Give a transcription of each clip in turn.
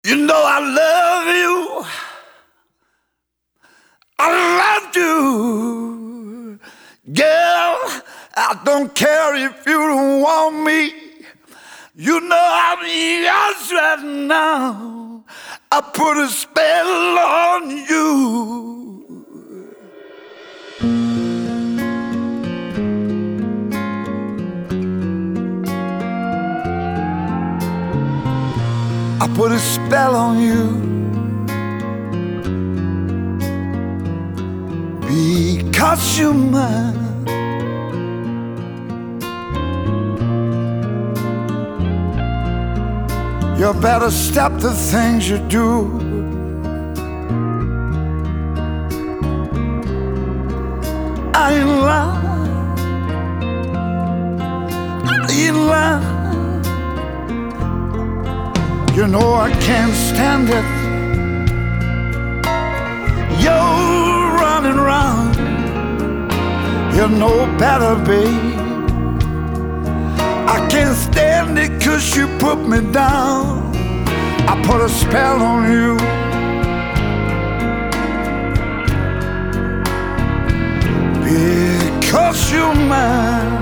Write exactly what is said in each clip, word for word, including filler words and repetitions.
You know I love you. I love you. Girl, I don't care if you don't want me. You know I'm yours right now. I put a spell on you. I put a spell on you because you're mine. You better stop the things you do. I ain't lying. I ain't lying. You know I can't stand it. You're running around. You know better, babe. I can't stand it 'cause you put me down. I put a spell on you. Because you're mine.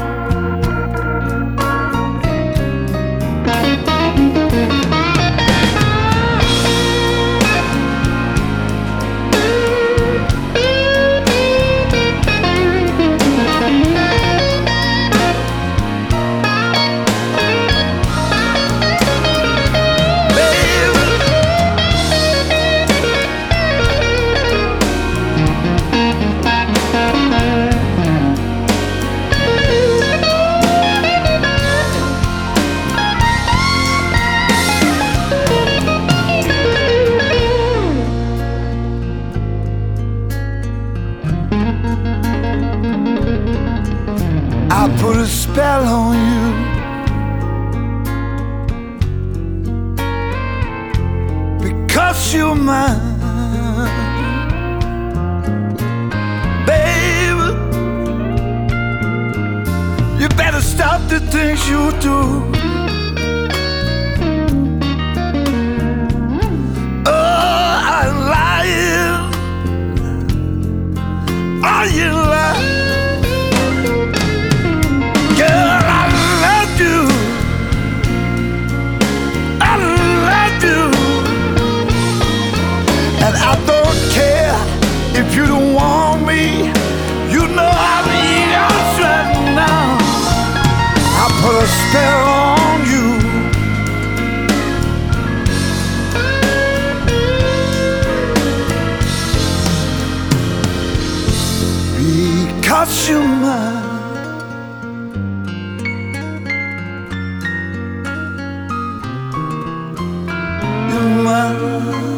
I put a spell on you. Because you're mine. Baby, you better stop the things you do. Oh, I'm lying. Are you lying? I don't care if you don't want me. You know I'm yours right now. I put a spell on you. Because you're mine. You're mine.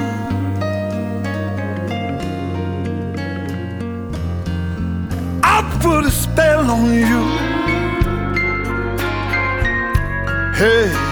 I put a spell on you. Hey.